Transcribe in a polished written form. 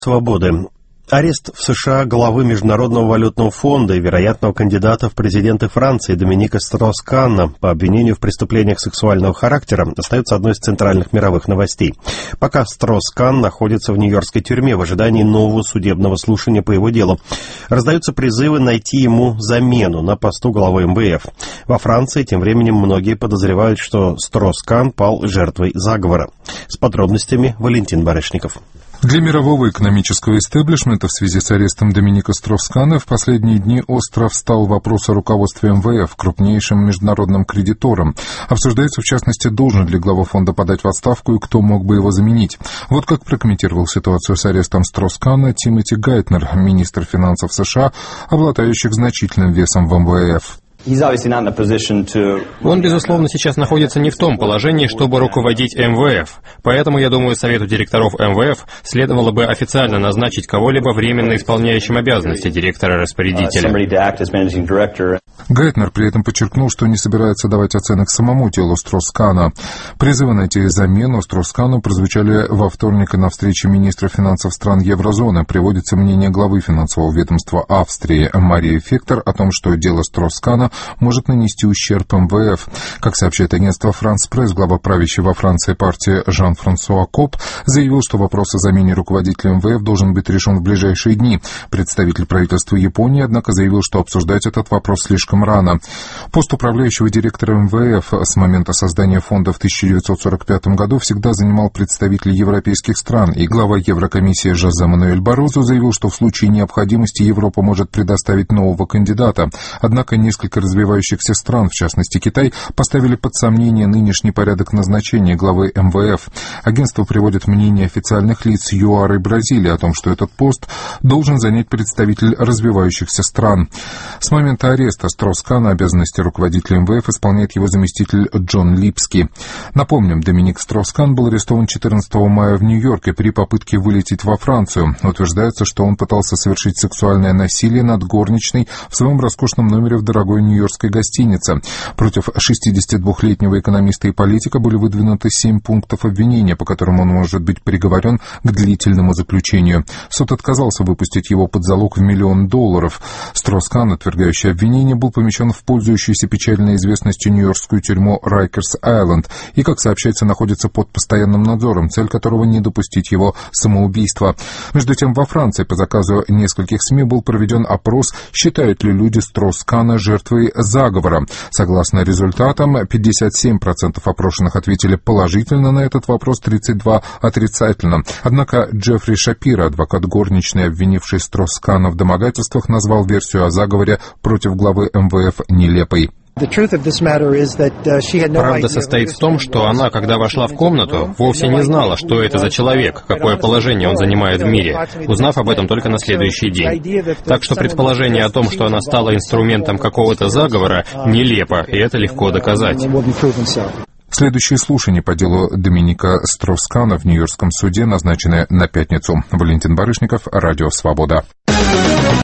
Свободы. Арест в США главы Международного валютного фонда и вероятного кандидата в президенты Франции Доминика Строс-Канна по обвинению в преступлениях сексуального характера остается одной из центральных мировых новостей. Пока Строс-Канн находится в нью-йоркской тюрьме в ожидании нового судебного слушания по его делу. Раздаются призывы найти ему замену на посту главы МВФ. Во Франции тем временем многие подозревают, что Строс-Канн пал жертвой заговора. С подробностями Валентин Барышников. Для мирового экономического истеблишмента в связи с арестом Доминика Строс-Канна в последние дни остро встал вопрос о руководстве МВФ, крупнейшим международным кредитором. Обсуждается, в частности, должен ли глава фонда подать в отставку и кто мог бы его заменить. Вот как прокомментировал ситуацию с арестом Строс-Канна Тимоти Гайтнер, министр финансов США, обладающий значительным весом в МВФ. Он, безусловно, сейчас находится не в том положении, чтобы руководить МВФ. Поэтому, я думаю, Совету директоров МВФ следовало бы официально назначить кого-либо временно исполняющим обязанности директора-распорядителя. Гайтнер при этом подчеркнул, что не собирается давать оценок самому делу Строс-Канна. Призывы найти замену Строс-Канну прозвучали во вторник на встрече министра финансов стран еврозоны. Приводится мнение главы финансового ведомства Австрии Марии Фектор о том, что дело Строс-Канна может нанести ущерб МВФ. Как сообщает агентство «Франс Пресс», глава правящей во Франции партии Жан-Франсуа Коп заявил, что вопрос о замене руководителя МВФ должен быть решен в ближайшие дни. Представитель правительства Японии, однако, заявил, что обсуждать этот вопрос слишком рано. Пост управляющего директора МВФ с момента создания фонда в 1945 году всегда занимал представитель европейских стран, и глава Еврокомиссии Жозе Мануэль Барозу заявил, что в случае необходимости Европа может предоставить нового кандидата. Однако несколько развивающихся стран, в частности Китай, поставили под сомнение нынешний порядок назначения главы МВФ. Агентство приводит мнение официальных лиц ЮАР и Бразилии о том, что этот пост должен занять представитель развивающихся стран. С момента ареста Строс-Канна обязанности руководителя МВФ исполняет его заместитель Джон Липски. Напомним, Доминик Строс-Канн был арестован 14 мая в Нью-Йорке при попытке вылететь во Францию. Утверждается, что он пытался совершить сексуальное насилие над горничной в своем роскошном номере в дорогой нью-йоркской гостинице. Против 62-летнего экономиста и политика были выдвинуты 7 пунктов обвинения, по которым он может быть приговорен к длительному заключению. Суд отказался выпустить его под залог в $1 миллион. Строс-Канн, отвергающий обвинение, был помещен в пользующуюся печальной известностью нью-йоркскую тюрьму Райкерс-Айленд и, как сообщается, находится под постоянным надзором, цель которого не допустить его самоубийства. Между тем, во Франции по заказу нескольких СМИ был проведен опрос, считают ли люди Строс-Канна жертвой заговора. Согласно результатам, 57% опрошенных ответили положительно на этот вопрос, 32% отрицательно. Однако Джеффри Шапиро, адвокат горничной, обвинивший Строс-Канна в домогательствах, назвал версию о заговоре против главы МВФ нелепой. Правда состоит в том, что она, когда вошла в комнату, вовсе не знала, что это за человек, какое положение он занимает в мире, узнав об этом только на следующий день. Так что предположение о том, что она стала инструментом какого-то заговора, нелепо, и это легко доказать. Следующее слушание по делу Доминика Строс-Канна в Нью-Йоркском суде назначено на пятницу. Валентин Барышников, Радио Свобода.